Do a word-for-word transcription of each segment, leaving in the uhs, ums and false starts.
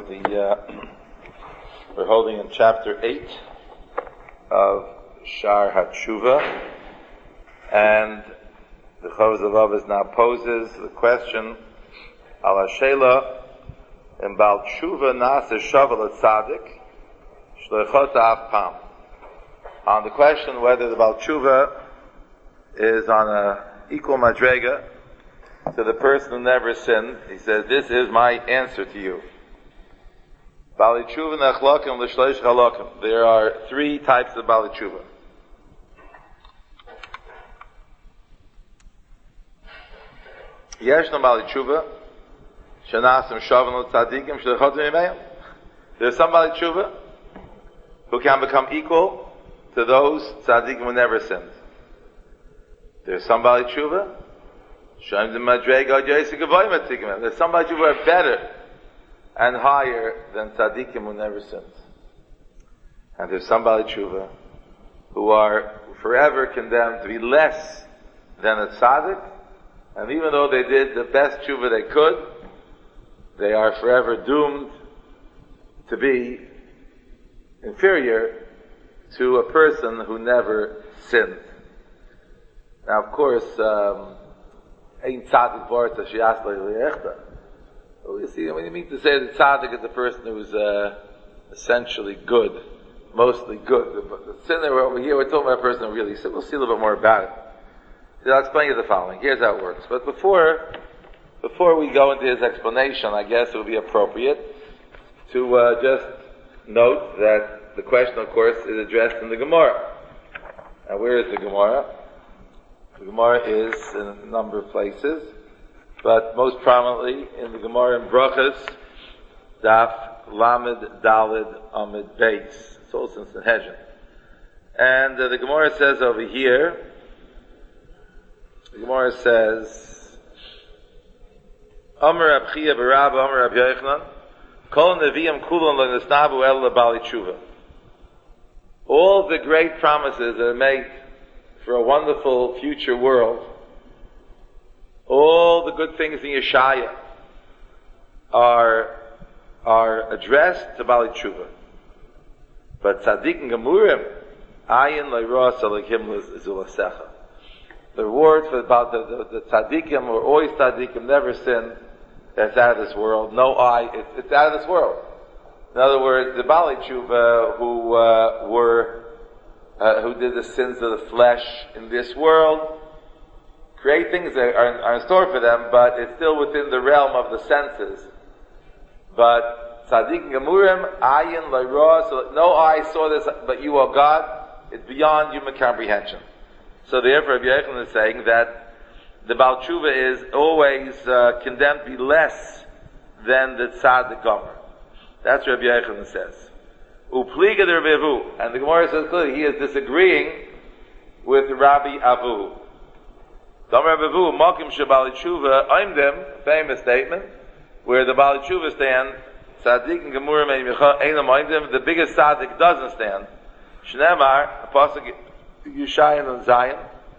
the uh, we're holding in chapter eight of Shar HaTshuva, and the Chovos HaLevavos now poses the question: Al Hashela in Bal Tshuva Nase Shavel Tzadik Shleichot Av Pam. On the question whether the Bal Tshuva is on a equal madrega to the person who never sinned, he says, this is my answer to you. Bali Tshuva Nechlokim L'Shleish Chalokim. There are three types of Bali Tshuva. Yesh no Bali Tshuva Shenasim Shavan L'Tzadikim Shleichot Mimeim. There's some Bali Tshuva who can become equal to those tzaddikim who never sinned. There's some Bali Tshuva There's somebody who are better and higher than tzaddikim who never sinned. And there's some Bali Tshuva who are forever condemned to be less than a tzaddik, and even though they did the best tshuva they could, they are forever doomed to be inferior to a person who never sinned. Now, of course, um, Ein tzaddik borta she'as lo yechta. Well, you see, when you mean to say that tzaddik is the person who is uh, essentially good, mostly good. The, the sinner over here, we're talking about a person who really sinned. We'll see a little bit more about it. So I'll explain you the following. Here's how it works. But before, before we go into his explanation, I guess it would be appropriate to uh, just note that the question, of course, is addressed in the Gemara. Now, where is the Gemara? The Gemara is in a number of places, but most prominently in the Gemara in Brachos, Daf Lamed Daled Amid Beis. It's also in Sanhedrin. And uh, the Gemara says over here, the Gemara says, Amar Abchia Barabba, Amar Ab Yochanan, Kol Neviim Kulon L'Nisnabu El L'Bali Tshuva. All the great promises that are made for a wonderful future world, all the good things in Yeshaya are are addressed to Bali Tshuva. But tzaddik and gemurim, ayin leiros alekim zulasecha. The reward for about the, the, the tzaddikim, or always tzaddikim, never sin. That's out of this world. No eye, it's, it's out of this world. In other words, the Bali Tshuva who uh, were Uh, who did the sins of the flesh in this world, great things are, are, are in store for them, but it's still within the realm of the senses. But tzaddik and gemurim, ayin l'ra, so no eye saw this, but you are God. It's beyond human comprehension. So therefore, Rabbi Yochanan is saying that the Baal Tshuva is always uh, condemned to be less than the tzaddik gomer. That's what Rabbi Yochanan says. Upliga the Rabbi Avu, and the Gemara says clearly he is disagreeing with Rabbi Avu. Dam Rabbi Avu, Makim Shabali Tshuva, I'm them, famous statement, where the Bali Tshuva stand, Tzaddik and Gemurim and Einam Oimdim, the biggest Tzaddik doesn't stand. Shnemar, Apostle Yushayan and Zion,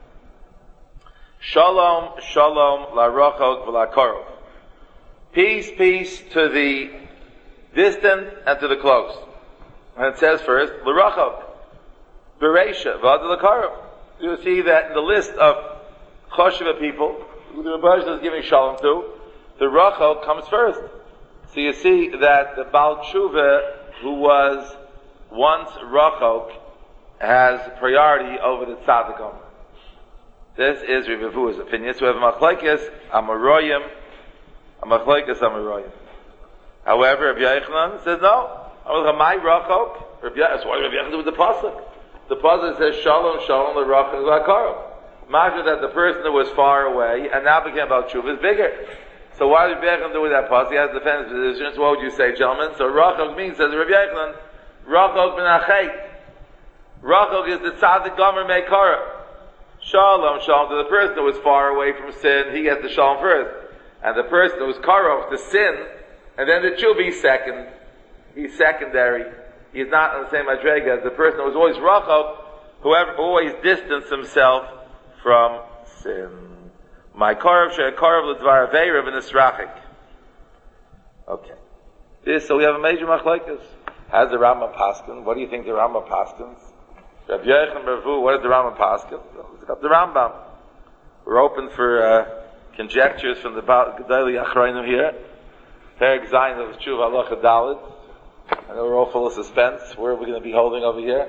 Shalom, Shalom, La Rochog, V'la Korov. Peace, peace to the distant and to the close. And it says first, L'rachov, Bereisha, V'ad L'karov. You'll see that in the list of Choshev people, who the Rebbe is giving Shalom to, the Rachel comes first. So you see that the Baal Tshuva, who was once Rachel, has priority over the Tzaddikom. This is Rabbi Avu's opinion. So we have Machlekes Amoroyim, a Machlekes Amoroyim. However, Rabbi Yochanan says no. My Rachel, Rabbi Yochanan, what Rabbi Yochanan do with the pasuk? The pasuk says Shalom, Shalom, the Rachel L'Karov. Imagine that the person that was far away and now became Baal Tshuva is bigger. So why did Rabbi Yochanan do with that pasuk? He has to defend his position. So what would you say, gentlemen? So Rachel means, says Rabbi Yochanan, Rachel ben Achet. Rachel is the tzaddik gomer meikara. Shalom, Shalom to the person that was far away from sin. He gets the Shalom first, and the person that was karov to sin, and then the tshuva he's second. He's secondary. He's not on the same madrega as the person that was always Rachel, whoever always distanced himself from sin. My karov she'karov l'dvar aveirav v'nisrachik. Okay. This, so we have a major machlokes. Has the Rambam paskin? What do you think the Rambam paskins? Rabbi Yochanan Bar Avu, what is the Rambam paskin? Let's go up the Rambam. We're open for uh, conjectures from the Gedolei Achrayim here. Perek Zayin of Tshuva Halacha Daled. I know we're all full of suspense. Where are we going to be holding over here?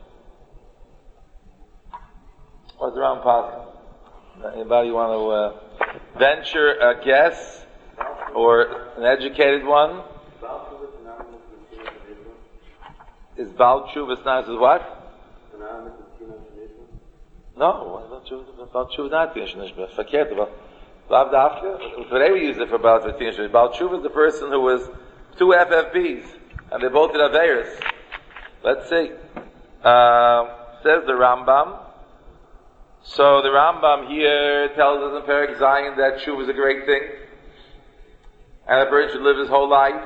What's the Rambam paskin? Anybody want to uh, venture a guess or an educated one? Is Baal Tshuva synonymous with what? No, Baal Tshuva not Tinei Nishma. Fakert about Lav Dafka. Today we use it for Baal Tinei Nishma. Baal Tshuva is the person who was two F F Bs, and they both did Averis. Let's see. Uh, says the Rambam. So the Rambam here tells us in Perek Zayin that Tshuva is a great thing, and a person should live his whole life.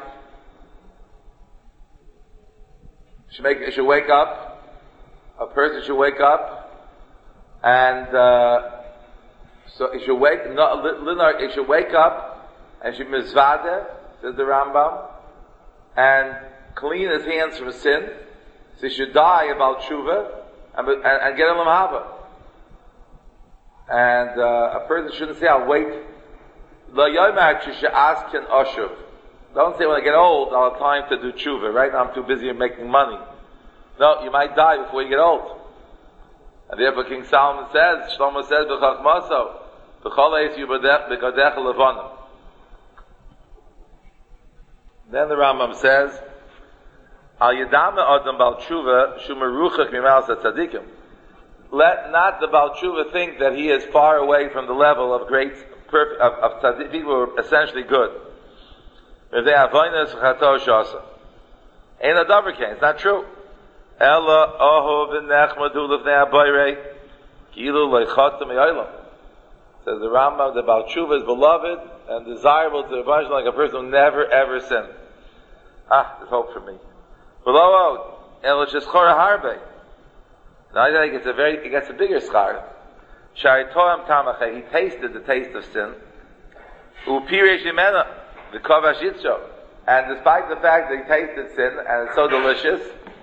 Should make, should wake up. A person should wake up, and uh, so he should wake. No, he should wake up and should mizvade, says the Rambam, and clean his hands from sin. So he should die about tshuva and, and, and get a lamhava. And uh, a person shouldn't say, "I'll wait." Lo yomer should ask an oshuv. Don't say, when I get old, I'll have time to do tshuva. Right now I'm too busy making money. No, you might die before you get old. And therefore King Solomon says, Shlomo says, B'chachmaso, B'chol eis yubadech b'gadecha levanim. Then the Rambam says, Al yadam adam bal tshuva shu meruchach mimalas tzadikim. Let not the bal tshuva think that he is far away from the level of great, perfect, of, of tzaddik, people who are essentially good. If they have voinas chato shasa. Ain't a davar kain. It's not true. Ella oho v'nechmadu l'fnei habayrei kilu leichatam me'olam. Says the Rambam, the Baal Tshuva is beloved and desirable to the Rebbeinu like a person who never ever sinned. Ah, there's hope for me. Below ella sheschora harbe. Now I think it's a very, it gets a bigger schar. Sha'itoam tamachei, he tasted the taste of sin. Upiresh imena, the kovash yitzro. And despite the fact that he tasted sin and it's so delicious,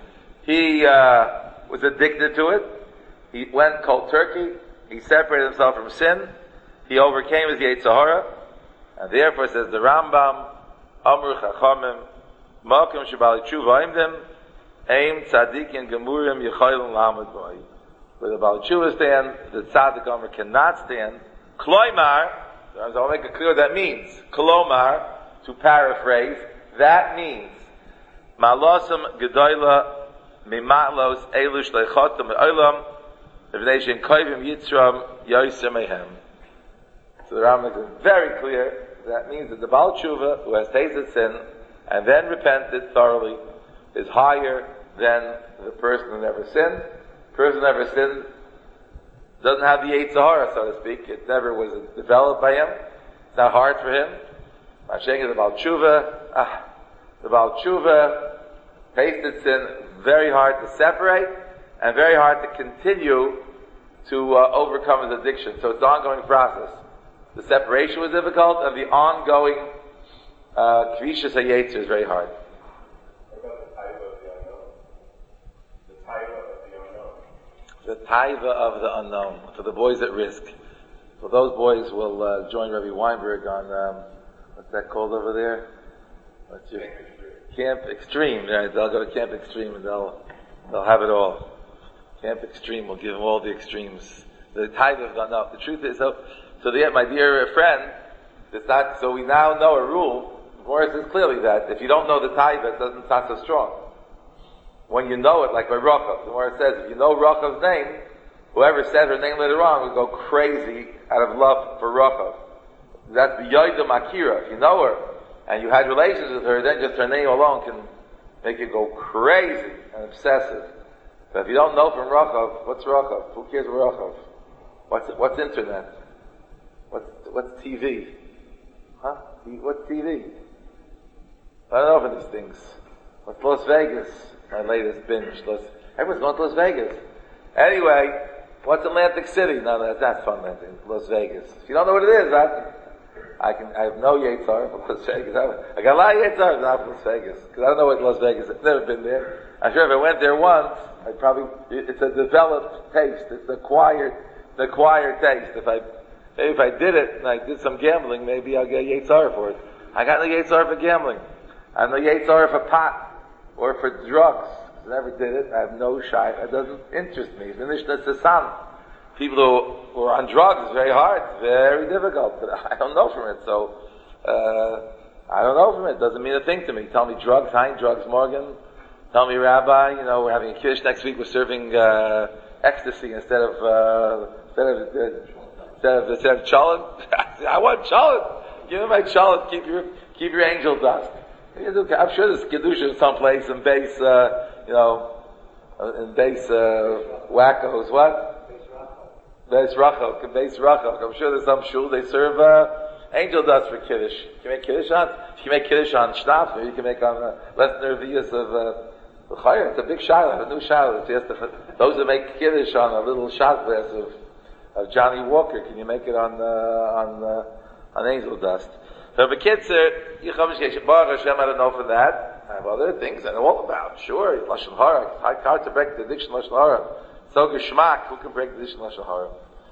he uh, was addicted to it. He went cold turkey. He separated himself from sin. He overcame his Yetzer Hara. And therefore, says the Rambam, Amru Chachamim, Malkim Shabali Tshuva Imdim, Aim Tzadikin Gemurim Yechoylin Lamed Boi. Where the Baal Tshuva stand, the Tzadik Omer cannot stand. Kloimar, I'll make it clear what that means. Kolomar, to paraphrase, that means, Malosam Gedoyla Mimatlos Elush Leichotam Me'olam V'nei Koivim Yitzram Yoser Mehem. So the Rambam is very clear. That means that the Baal Tshuva, who has tasted sin and then repented thoroughly, is higher than the person who never sinned. The person who never sinned doesn't have the Yetzer Hara, so to speak. It never was developed by him. It's not hard for him. I'm saying the Baal Tshuva, ah, the Baal Tshuva tasted sin, very hard to separate and very hard to continue to uh, overcome his addiction. So it's an ongoing process. The separation was difficult, and the ongoing Kvishas HaYetzer is very hard. What about the taiva of the unknown? The taiva of the unknown. The taiva of the unknown, for the boys at risk. So those boys will uh, join Rabbi Weinberg on, um, what's that called over there? What's your... Camp Extreme, right? They'll go to Camp Extreme and they'll they'll have it all. Camp Extreme will give them all the extremes. The tithe of no. The truth is, so so the, my dear friend, it's not. So we now know a rule. Morris says clearly that if you don't know the tithe, it doesn't sound so strong. When you know it, like by Rachav, the Morris says, if you know Rachav's name, whoever said her name later on will go crazy out of love for Rachav. That's the Yoidam Akira. If you know her and you had relations with her, then just her name alone can make you go crazy and obsessive. But if you don't know from Rachav, what's Rachav? Who cares what Rachav? What's what's internet? What's what's T V? Huh? What's T V? I don't know for these things. What's Las Vegas? My latest binge. Las, everyone's going to Las Vegas. Anyway, what's Atlantic City? No, that's not fun. Las Vegas. If you don't know what it is, that I can, I have no Yetzar for Las Vegas. I, I got a lot of Yetzar not for Las Vegas. Because I don't know what Las Vegas is. I've never been there. I'm sure if I went there once, I'd probably, it's a developed taste. It's an acquired, an acquired taste. If I, maybe if I did it and I did some gambling, maybe I'll get Yetzar for it. I got no Yetzar for gambling. I have no Yetzar for pot or for drugs. I never did it. I have no shy. It doesn't interest me. It's the sun. People who, who are on drugs, it's very hard, it's very difficult, but I don't know from it, so, uh, I don't know from it, it doesn't mean a thing to me. Tell me drugs, hein, drugs, Morgan. Tell me, Rabbi, you know, we're having a kiddush next week, we're serving, uh, ecstasy instead of, uh, instead of, uh, instead of, instead of cholent. I want cholent. Give me my cholent, keep your, keep your angel dust. I'm sure there's kiddush someplace in base, uh, you know, in base, uh, wackos, what? Beis Rachel, Beis Rachel. I'm sure there's some shul, they serve, uh, angel dust for Kiddush. You can make Kiddush on, if you make Kiddush on Shnaf, maybe you can make on, uh, less nervous of, uh, Chayr. It's a big shiloh, a new shiloh. Those that make Kiddush on a little shot glass of, of Johnny Walker, can you make it on, uh, on, uh, on angel dust? So, the kids are, Baruch Hashem, I don't know for that. I have other things I know all about. Sure, Lashon Hara. It's hard to break the addiction Lashon Hara. So geschmack, who can break the addition Lashon Hara?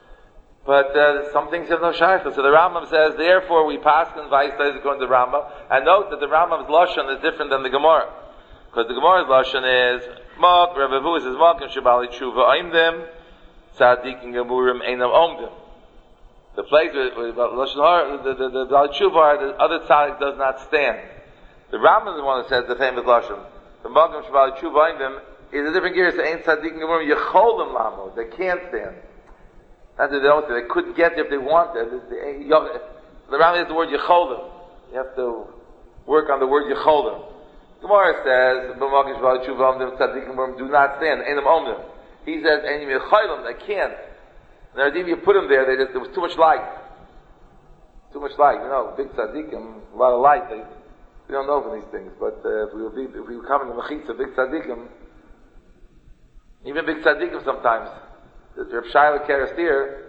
But uh, some things have no shaykhs. So the Rambam says, therefore we pass and vice according to the Rambam. And note that the Rambam's Lashon is different than the Gemara. Because the Gemara's Lashon is, Mok, Rav Avu says, Mok and Shabali Tshuva Oimdim, Tzadik and Gemurim Einam Omdim. The place where, where Lashon Hara, the, the, the, the Tshuva, the other Tzadik does not stand. The Rambam is the one that says the famous Lashon. The Mok and Shabali Tshuva Oimdim, is a different gear. So ain't tzaddik and gemurim yecholim lamo. They can't stand. That's what they don't say. They couldn't get there if they wanted. The Rambam has the word yecholim. You have to work on the word yecholim. Gemara says, "B'magish v'achuvam dem tzaddik and gemurim do not stand. Einam omdim." He says, "Einam yecholim." They can't. And if you put them there, they just there was too much light. Too much light. You know, big tzaddikim, a lot of light. They we don't know for these things. But uh, if we would be, if we would come in the mechitza, big tzaddikim. Even big tzaddikim sometimes. There's Reb Shaila Kerastir.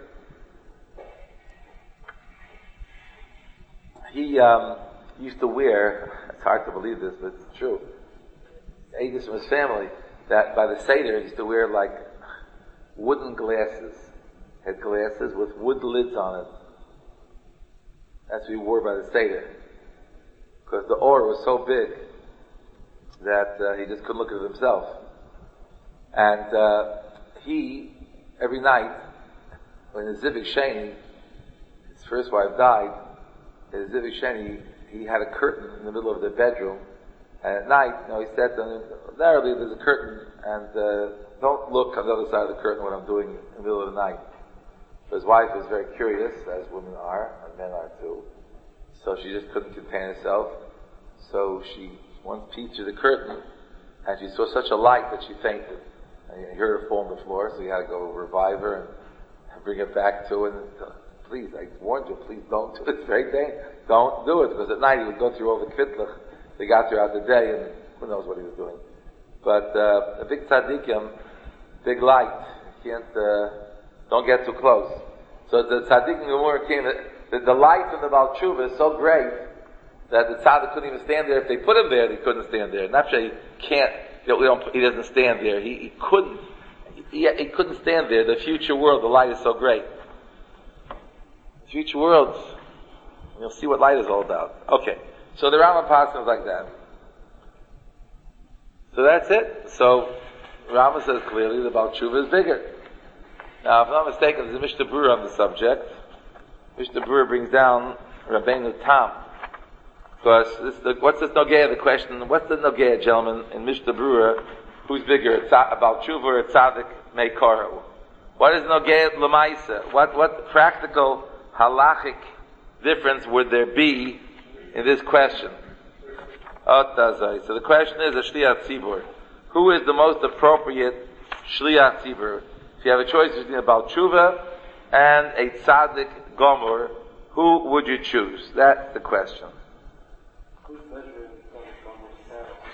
He um, used to wear, it's hard to believe this, but it's true. Aegis from his family, that by the Seder he used to wear like wooden glasses. Had glasses with wood lids on it. That's what he wore by the Seder. Because the aura was so big that uh, he just couldn't look at it himself. And uh, he, every night, when the Zivik Sheni, his first wife died, the Zivik Sheni, he had a curtain in the middle of the bedroom, and at night, you know, he said to them, narrowly, there's a curtain, and uh, don't look on the other side of the curtain when I'm doing in the middle of the night. So his wife was very curious, as women are, and men are too, so she just couldn't contain herself, so she once peeped through the curtain, and she saw such a light that she fainted. And you heard her fall on the floor, so you had to go revive her and bring her back to it. And, uh, please, I warned you, please don't do it. It's very dangerous. Don't do it, because at night he would go through all the kvitlich. They got throughout the day, and who knows what he was doing. But uh, a big tzaddikim, big light. You can't, uh, don't get too close. So the tzaddikim Gemara came, the, the light from the Baal Tshuva is so great that the tzaddik couldn't even stand there. If they put him there, he couldn't stand there. Not sure he can't. You know, we don't, he doesn't stand there. He, he couldn't. He, he couldn't stand there. The future world, the light is so great. The future world, you'll see what light is all about. Okay, so the Rambam Pasuk is like that. So that's it. So Rambam says clearly the Baal Tshuva is bigger. Now, if I'm not mistaken, there's a Mishnah Berurah on the subject. Mishnah Berurah brings down Rabbeinu Tam. Because this, the, what's this Nogea? The question, what's the Nogea, gentlemen, in Mishnah Berurah? Who's bigger, about Tshuva or Tzadik Meikoru? What is Nogea Lamaisa? What, what practical halachic difference would there be in this question? So the question is a Shliach Tzibur. Who is the most appropriate Shliach Tzibur? If you have a choice between a Baal Tshuva and a Tzadik Gomor, who would you choose? That's the question.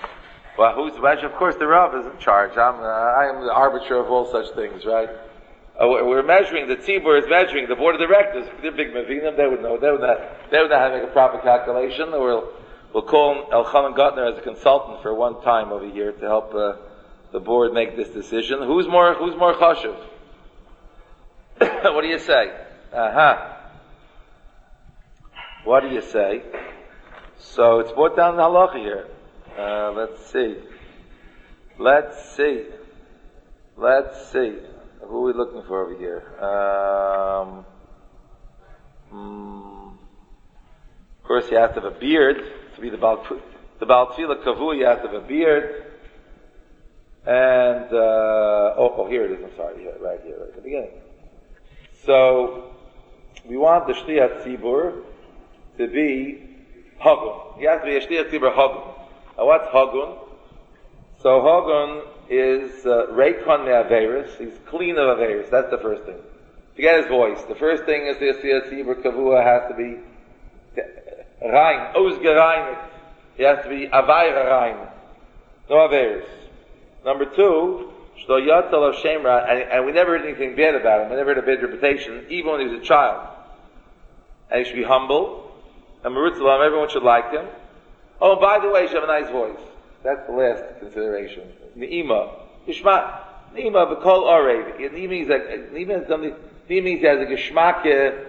Well, who's measure? Of course, the Rav is in charge. I'm, uh, I am the arbiter of all such things, right? Uh, we're measuring, the tzibur is measuring, the board of directors, they're big Mavinim, they would know, they would know, they would know how to make a proper calculation. We'll, we'll call Elchanan Gutner as a consultant for one time over here to help uh, the board make this decision. Who's more, who's more chashuv? What do you say? Uh-huh. What do you say? So it's brought down in halacha here. Uh, let's see. Let's see. Let's see. Who are we looking for over here? Um, mm, of course, you have to have a beard to be the Baal, the Baal Tefillah Kavu. You have to have a beard. And, uh, oh, oh, here it is. I'm sorry. Here, right here, right at the beginning. So, we want the Shliach Tzibur to be Hagun. He has to be a Shliach Tzibur Hagun. Now, what's Hagun? So, Hagun is uh, Reikon Me'averis. He's clean of Averis. That's the first thing. Forget his voice. The first thing is the Shliach Tzibur Kavua has to be Rein, Ausgereinigt. He has to be Avayra Rein. No Averis. Number two, Shlo Yatzal of Shemra, and, and we never heard anything bad about him. We never heard a bad reputation, even when he was a child. And he should be humble, and Marutz Salam, everyone should like him. Oh, and by the way, he should have a nice voice. That's the last consideration. Ne'ima. Yishma. Ne'ima b'kol orev. Ne'ima means that, Ne'ima is something, Ne'ima means he has a geshmak,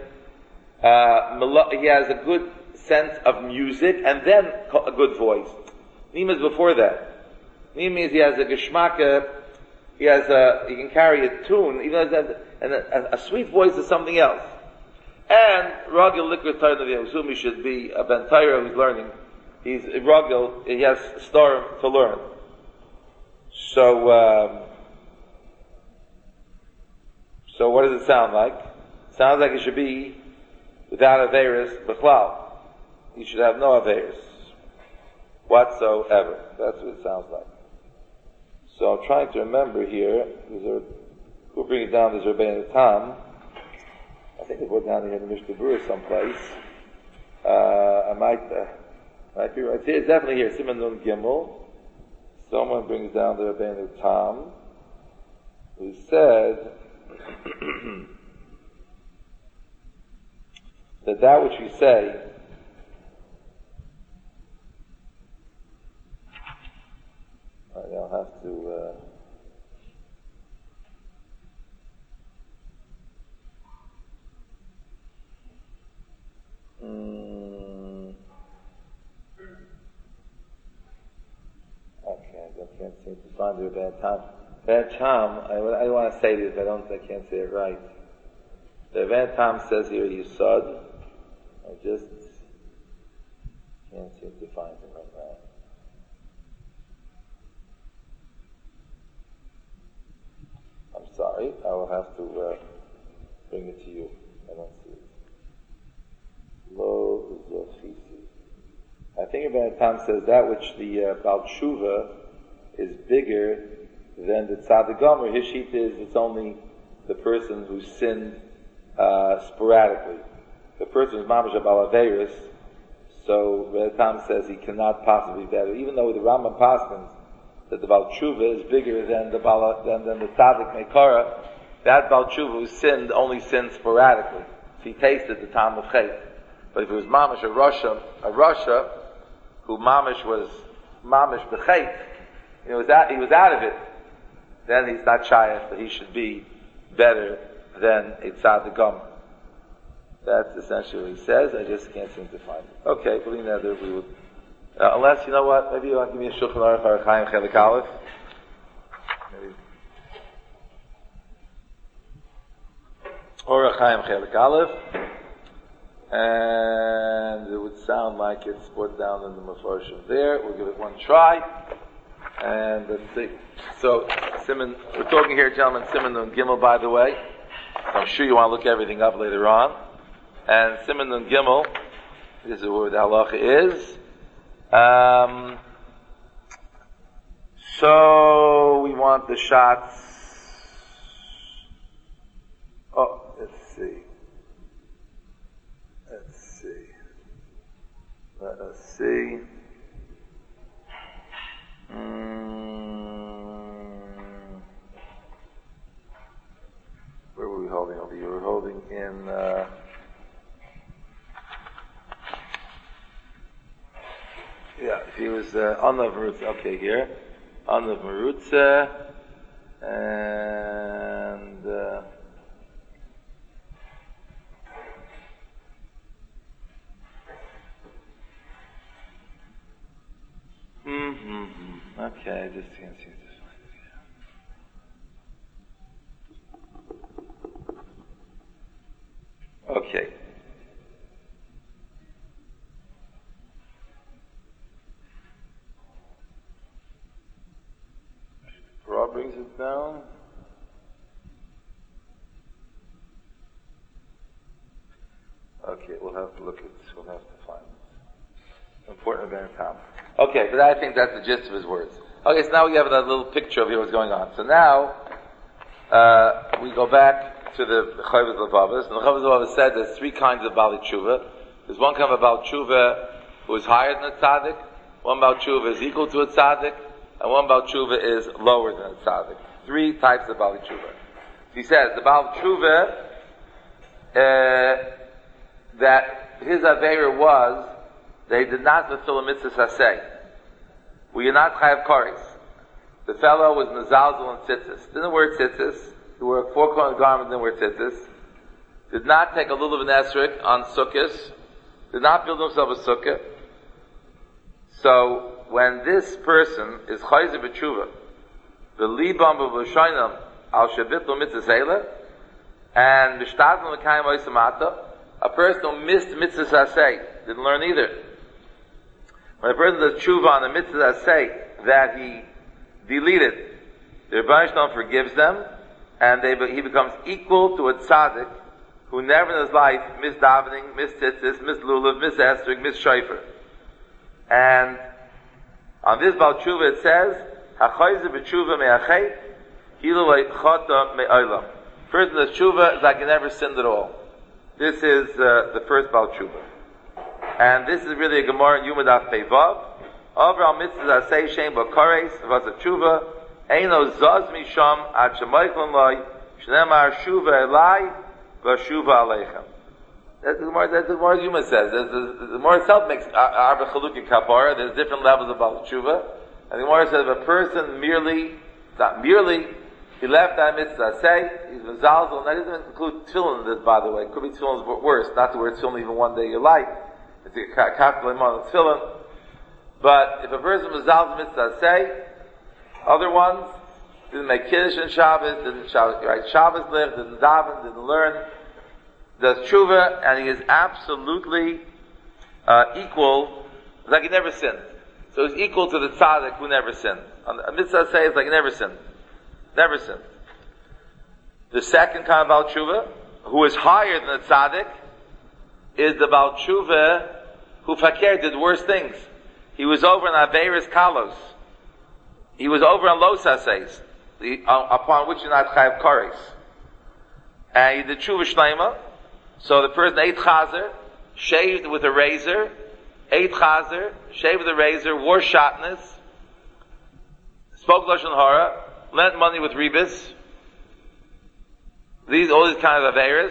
uh, he has a good sense of music, and then a good voice. Ne'ima is before that. Ne'ima means he has a geshmak, he has a, he can carry a tune, even though and a, a sweet voice is something else. And Ragil Likr Torah Yosumi should be a Ben Torah who's learning. He's Ragil, he has star to learn. So, um, so what does it sound like? It sounds like it should be without Averis B'chlal. He should have no Averis whatsoever. That's what it sounds like. So I'm trying to remember here, we'll bring it down, there's Rabbeinu Tam. I think it was down here in the Mishnah Berurah someplace. Uh, I might, uh, might be right. It's definitely here, Siman Nun Gimel. Someone brings down the Rabbeinu Tam, who said that that which we say I'll have to uh, mm, okay, I can't seem to find it. Bad time. Bad time. I, I don't want to say this. I don't. I can't say it right. The Bad time says here Yisod. I just can't seem to find it right now. I'm sorry, I will have to uh, bring it to you. I don't see it. Lo Zofisi. I think about Tom says that which the uh, Baal Tshuva is bigger than the Tzaddik Gomer. His sheet is it's only the person who sinned uh, sporadically. The person who's Mamash Baal Averis, so Tom says he cannot possibly be better. Even though the Rambam Paskins that the Baal Tshuva is bigger than the Baal, than, than the Tzaddik Mekara, that Baal Tshuva who sinned only sinned sporadically. So he tasted the time of Chet. But if it was Mamish a Russia, a Russia, who Mamish was Mamish B'Chet, you know, was out, he was out of it, then he's not Shayach, but he should be better than a Tzaddik Gomer. That's essentially what he says. I just can't seem to find it. Okay, believe that we would. Uh, unless, you know what, maybe you want to give me a Shulchan Aruch Orach Chaim Chelik Aleph. Maybe. Orach Chaim Chelik Aleph. And it would sound like it's put down in the Mefarshim there. We'll give it one try. And let's see. So, Simon, we're talking here, gentlemen, Simon Nun Gimel, by the way. I'm sure you want to look everything up later on. And Simon Nun Gimel, this is where the halacha is. Um, so we want the shots. Oh, let's see. Let's see. Let us see. Mm. Where he was uh, Anav Marutza. Okay, here. Anav Marutza. And... Uh, mm-hmm. Okay, I just can't see this. Okay. Rob brings it down. Okay, we'll have to look at this. We'll have to find it. Important event time. Okay, but I think that's the gist of his words. Okay, so now we have another little picture of here what's going on. So now, uh, we go back to the Chovos Levavos. And the Chovos Levavos said there's three kinds of Bali Tshuva. There's one kind of Bali Tshuva who is higher than a tzaddik, one Bali Tshuva is equal to a tzaddik, and one Bali Tshuva is lower than a tzaddik. Three types of Bali Tshuva. He says the Bali Tshuva, uh, that his Aveira was, they did not fulfill a mitzvah saseh. We are not chayav kares. The fellow was mezalzel and tzitzis. Didn't wear tzitzis. He wore a four-cornered garment, didn't wear tzitzis. Did not take a lulav and esrog on sukkahs. Did not build himself a sukkah. So, when this person is chayzer b'tshuva, the libam b'v'shoinam al shabitlu mitzvah seila, and mishtadl l'kayim oisamata, a person who missed mitzvah saseh, didn't learn either. When a person does tshuva on the mitzvah saseh that he deleted, the Rebbeinu Shalom forgives them, and they, he becomes equal to a tzaddik who never in his life missed davening, missed tzitzis, missed lulav, missed esrog, missed shofar. And on this Baal Tshuva it says, "Hachayzer b'tshuva me'achet, kilu chata me'olam." Person does tshuva is like he never sinned at all. This is uh, the first Baal Tshuva. And this is really a Gemara in Yumadav Peivav. Over al mitzvah asay shem b'kares v'as a tshuva eino zaz misham ad shemaychlan loy shnemar shuva elai v'shuva aleichem. That's the Gemara. That's the Gemara Yuma says. The, the, the Gemara itself makes arba chaluk kapara. There's different levels of Baal Tshuva. And the Gemara says if a person merely, not merely, he left that mitzvah say he's mezalzel. And that doesn't include tefillin in this, by the way. It could be tefillin is worse. Not to wear tefillin even one day of your life. It's a capital on the tefillin. But if a person was mezalzel mitzvah say, other ones didn't make kiddush in Shabbos, didn't write Shabbos lich, didn't daven, didn't learn, does tshuva, and he is absolutely uh, equal. It's like he never sinned. So he's equal to the tzaddik who never sinned. A mitzvah say it's like he never sinned. Never sinned. The second kind of Baal Tshuva, who is higher than the tzaddik, is the Baal Tshuva who fakir did worse things. He was over on Averis Kalos. He was over on Los Aseis, upon which you're not chayav kares. And he did tshuva shleima. So the person ate chazer, shaved with a razor, ate chazer, shaved with a razor, wore shatnez, spoke lashon hara, lent money with rebis. These, all these kind of averas.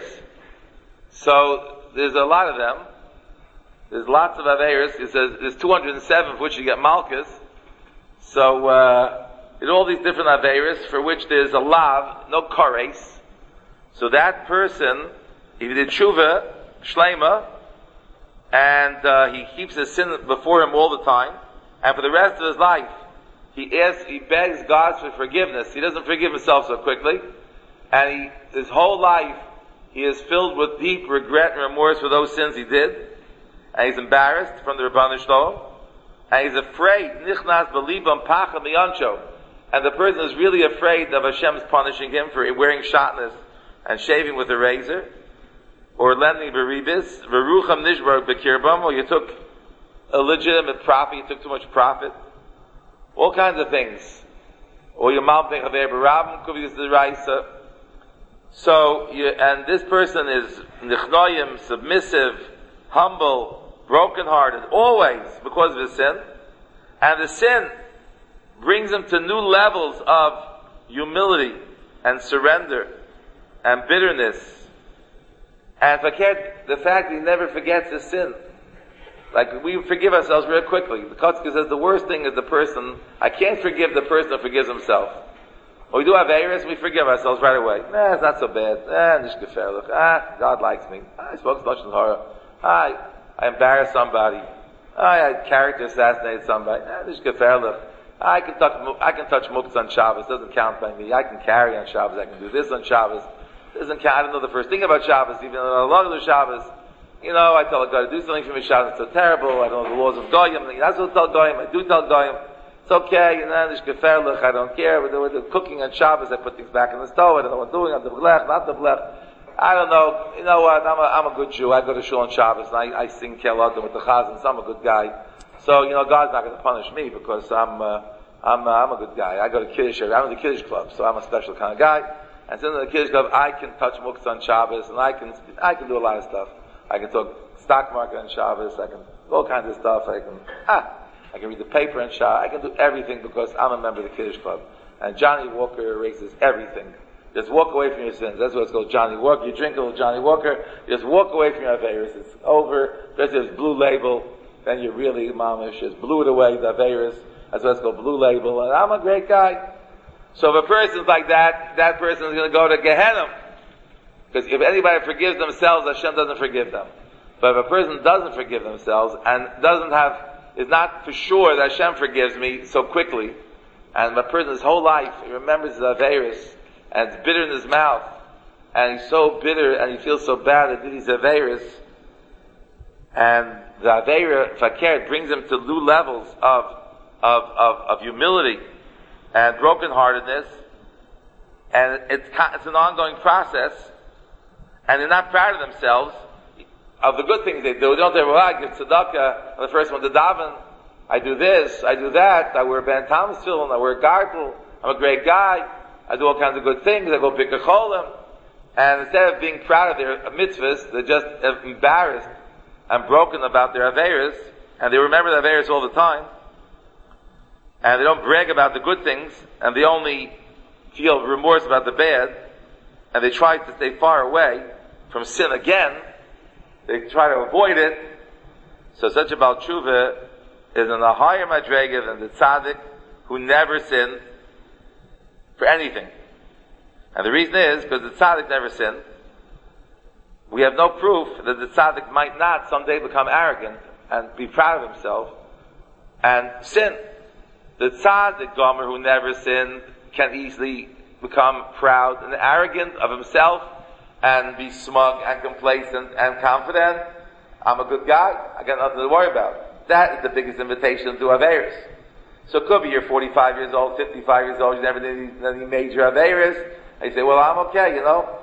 So there's a lot of them. There's lots of averas. It says there's two hundred seven for which you get malchus. So uh, in all these different averas for which there's a lav, no kares. So that person, if he did tshuva, shleima, and uh, he keeps his sin before him all the time, and for the rest of his life, he asks, he begs God for forgiveness. He doesn't forgive himself so quickly, and he, his whole life, he is filled with deep regret and remorse for those sins he did, and he's embarrassed from the Rebbeinu Shalom, and he's afraid, nichnas belibam pacha miyancho, and the person is really afraid of Hashem's punishing him for wearing shatnez and shaving with a razor, or lending beribis, verucham nishbar bekirbam, or you took a legitimate profit, you took too much profit, all kinds of things, or your malpech of eberabim could be the raisa. So, you, and this person is nichnoyim, submissive, humble, brokenhearted, always because of his sin, and the sin brings him to new levels of humility and surrender and bitterness. And forget the fact that he never forgets his sin. Like, we forgive ourselves real quickly. The Kotzker says the worst thing is the person, I can't forgive the person who forgives himself. When we do Averis, we forgive ourselves right away. Nah, it's not so bad. Ah, nish gefährlich. Ah, God likes me. Ah, I spoke so much in horror. Ah, I, I embarrassed somebody. Ah, I character assassinated somebody. Ah, nish gefährlich. I can touch, I can touch muktzah on Shabbos. Doesn't count by me. I can carry on Shabbos. I can do this on Shabbos. Doesn't count. I don't know the first thing about Shabbos. Even though I love the Shabbos. You know, I tell a guy to do something for me. Shabbos is so terrible. I don't know the laws of Goyim. That's what I tell Goyim. I do tell Goyim. It's okay. You know, nish gefährlich. I don't care. With the, with the cooking on Shabbos, I put things back in the stove. I don't know what I'm doing. I'm the blech, not the blech. I don't know. You know what? I'm a, I'm a good Jew. I go to shul on Shabbos and I, I sing Kelodim with the Chazan. So I'm a good guy. So, you know, God's not going to punish me because I'm, uh, I'm, uh, I'm a good guy. I go to Kiddush. I'm in the Kiddush club, so I'm a special kind of guy. And since in the Kiddush club, I can touch muktzah on Shabbos, and I can, I can do a lot of stuff. I can talk stock market on Shabbos. I can do all kinds of stuff. I can, ah, I can read the paper on Shabbos. I can do everything because I'm a member of the Kiddush club. And Johnny Walker erases everything. Just walk away from your sins. That's what it's called, Johnny Walker. You drink a little Johnny Walker, you just walk away from your Averis. It's over. There's this blue label. Then you're really mamish. Just blew it away, the Averis. That's what it's called, blue label. And I'm a great guy. So if a person's like that, that person is going to go to Gehenna. Because if anybody forgives themselves, Hashem doesn't forgive them. But if a person doesn't forgive themselves and doesn't have, is not for sure that Hashem forgives me so quickly, and a person his whole life, he remembers his Averis, and it's bitter in his mouth, and he's so bitter and he feels so bad that these Averis, and the Aveira Fakir brings him to new levels of Of, of, of humility and brokenheartedness, and it's, it's an ongoing process, and they're not proud of themselves, of the good things they do. They don't say, well, I give tzedakah, I'm the first one to daven, I do this, I do that, I wear Ben Thomas film, I wear gartel, I'm a great guy, I do all kinds of good things, I go pick a cholim, and instead of being proud of their mitzvahs, they're just embarrassed and broken about their averas, and they remember the averas all the time, and they don't brag about the good things, and they only feel remorse about the bad, and they try to stay far away from sin again, they try to avoid it. So such a Baal Tshuva is in a higher madrega than the tzaddik who never sinned for anything. And the reason is, because the tzaddik never sinned, we have no proof that the tzaddik might not someday become arrogant and be proud of himself and sin. The tzaddik gomer who never sinned can easily become proud and arrogant of himself and be smug and complacent and confident. I'm a good guy. I got nothing to worry about. That is the biggest invitation to Averis. So it could be you're forty-five years old, fifty-five years old, you never did any major Averis. And you say, well, I'm okay, you know.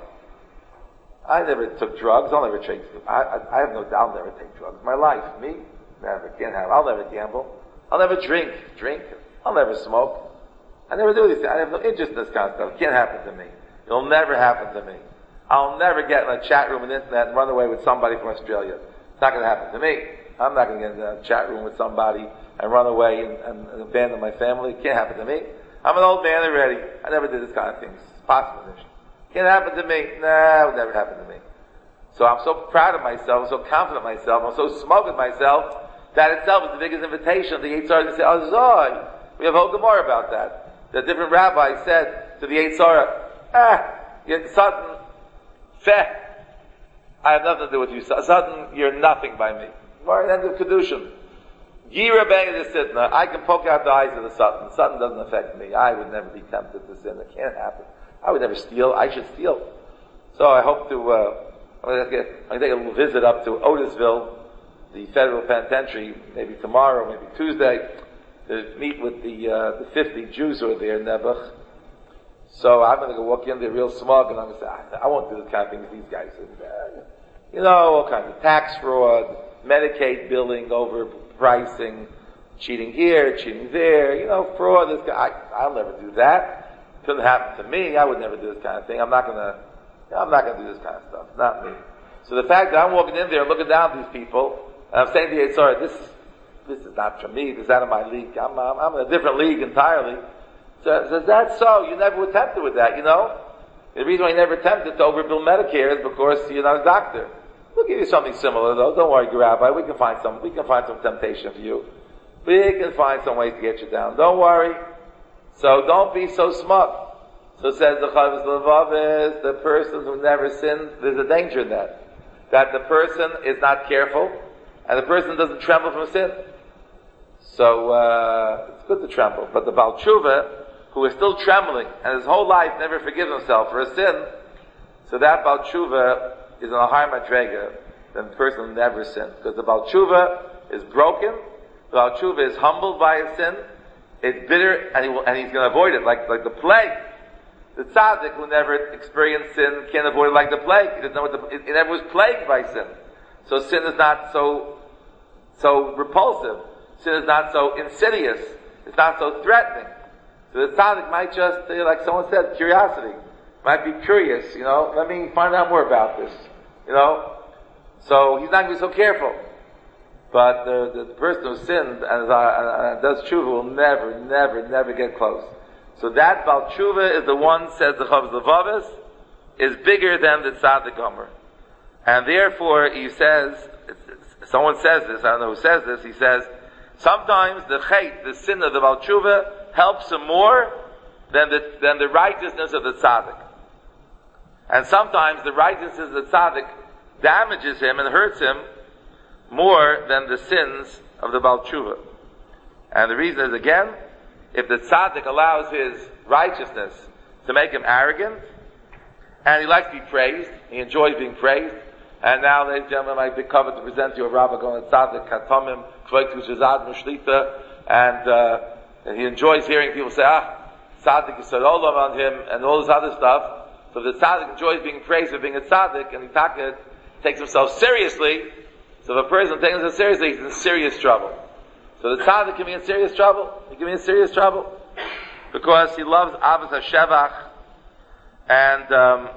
I never took drugs. I'll never take, I, I, I have no doubt I'll never take drugs. My life, me, never, can't have, I'll never gamble. I'll never drink, drink. I'll never smoke. I never do these things. I have no interest in this kind of stuff. It can't happen to me. It'll never happen to me. I'll never get in a chat room on the internet and run away with somebody from Australia. It's not going to happen to me. I'm not going to get in a chat room with somebody and run away and, and, and abandon my family. It can't happen to me. I'm an old man already. I never did this kind of things. It's possible. It can't happen to me. Nah, it would never happen to me. So I'm so proud of myself, so confident of myself, I'm so smug with myself, that itself is the biggest invitation. The Yitzhak to say, oh, Zoy. We have a whole Gemara about that. The different rabbis said to the Yitzhak, ah, you're Satan, feh. I have nothing to do with you. Satan, you're nothing by me. Gemara, end of Kedushin. Yira bang the sitna. I can poke out the eyes of the Satan. Satan doesn't affect me. I would never be tempted to sin. It can't happen. I would never steal. I should steal. So I hope to, uh, I'm going to get, I'm going to take a little visit up to Otisville, the federal penitentiary, maybe tomorrow, maybe Tuesday, to meet with the, uh, the fifty Jews who are there in Nebuch. So I'm going to go walk in there real smug and I'm going to say, I, I won't do the kind of things these guys do. You know, all kinds of tax fraud, Medicaid billing, overpricing, cheating here, cheating there, you know, fraud. This guy, I, I'll never do that. Couldn't happen to me. I would never do this kind of thing. I'm not going to, I'm not going to do this kind of stuff. Not me. So the fact that I'm walking in there and looking down at these people, and I'm saying to you, sorry, this, this is not for me. This is out of my league. I'm, I'm, I'm in a different league entirely. So, so that's so. You never were tempted with that, you know? The reason why you never tempted to overbill Medicare is because you're not a doctor. We'll give you something similar though. Don't worry, Rabbi. We can find some. We can find some temptation for you. We can find some ways to get you down. Don't worry. So don't be so smug. So says the Chavos Levav is the person who never sinned. There's a danger in that. That the person is not careful, and the person doesn't tremble from sin. So uh, it's good to tremble. But the Baal Tshuva, who is still trembling, and his whole life never forgives himself for a sin, so that Baal Tshuva is in a higher madrega than the person who never sinned. Because the Baal Tshuva is broken, the Baal Tshuva is humbled by his sin, it's bitter, and, he will, and he's going to avoid it, like, like the plague. The tzaddik who never experienced sin can't avoid it like the plague. He doesn't know what the, it, it never was plagued by sin. So sin is not so, so repulsive. Sin is not so insidious. It's not so threatening. So the tzaddik might just, like someone said, curiosity. Might be curious, you know, let me find out more about this. You know? So he's not going to be so careful. But the, the, the person who sinned and, uh, and does tshuva will never, never, never get close. So that Baal Tshuva is the one, says the Chavos Levav, is bigger than the Tzaddik Gomer. And therefore, he says, someone says this, I don't know who says this, he says, sometimes the chait, the sin of the Baal Tshuva, helps him more than the, than the righteousness of the Tzaddik. And sometimes the righteousness of the Tzaddik damages him and hurts him more than the sins of the Baal Tshuva. And the reason is, again, if the tzaddik allows his righteousness to make him arrogant, and he likes to be praised, he enjoys being praised, and now, ladies and gentlemen, I big cover to present to you a rabbi going to tzaddik, katomim, kveitu shazad mushlita, and, uh, and he enjoys hearing people say, ah, tzaddik is olam on him, and all this other stuff. So if the tzaddik enjoys being praised for being a tzaddik, and he taka, takes himself seriously, so if a person takes himself seriously, he's in serious trouble. So the tzaddik can be in serious trouble. He can be in serious trouble because he loves Avos HaShevach. And um,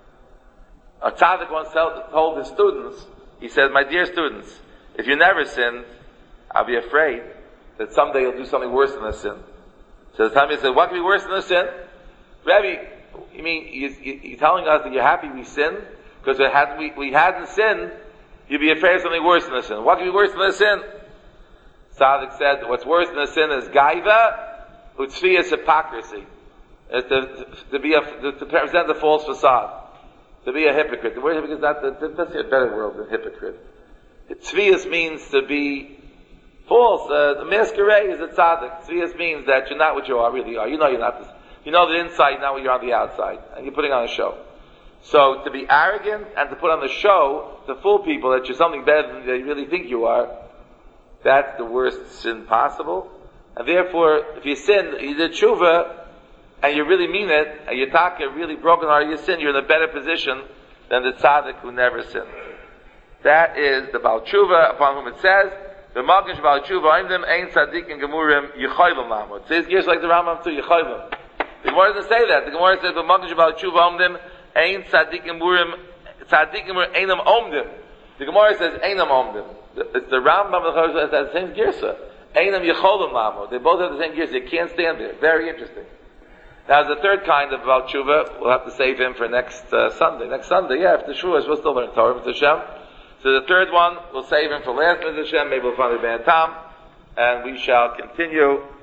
a tzaddik once told his students, he said, "My dear students, if you never sinned, I'll be afraid that someday you'll do something worse than a sin." So the time he said, "What can be worse than a sin?" Rabbi, you mean you, you, you're telling us that you're happy we sinned because we, had, we, we hadn't sinned? You'd be afraid of something worse than a sin. What can be worse than a sin? Tzaddik said, what's worse than a sin is gaiva, utzvi is hypocrisy. It's to, to be a, to, to present the false facade. To be a hypocrite. The word hypocrite is not, the, that's a better word than hypocrite. Tzvius means to be false. Uh, the masquerade is a tzaddik. Tzvius means that you're not what you are, really are. You know you're not this. You know the inside, not what you're on the outside. And you're putting on a show. So to be arrogant and to put on the show to fool people that you're something better than they really think you are, that's the worst sin possible. And therefore, if you sin, you did tshuva, and you really mean it, and your taka really broken heart, you sin, you're in a better position than the tzaddik who never sinned. That is the Baal Tshuva, upon whom it says, the Magish Baal Tshuva, Oimdim, Ein Tzaddik and Gemurim, Yechoylem Lamo. It says, just like the Rambam too, Yechoylem. The Gemara doesn't say that. The Gemara says, the Magish Baal Tshuva, Oimdim, Ein Tzaddik and Gemurim, Tzaddik and Gemurim, Einam Omdim. The Gemara says, Einam Omdim. It's the Rambam of the Chazal has the same girsa. Einam Yecholim Lamo. They both have the same girsa. You can't stand there. Very interesting. Now, the third kind of Baal Tshuva, we'll have to save him for next uh, Sunday. Next Sunday, yeah, after Shua, we'll still learn Torah, Mitzvah Hashem. So the third one, we'll save him for last Mitzvah Hashem. Maybe we'll find a bad time, and we shall continue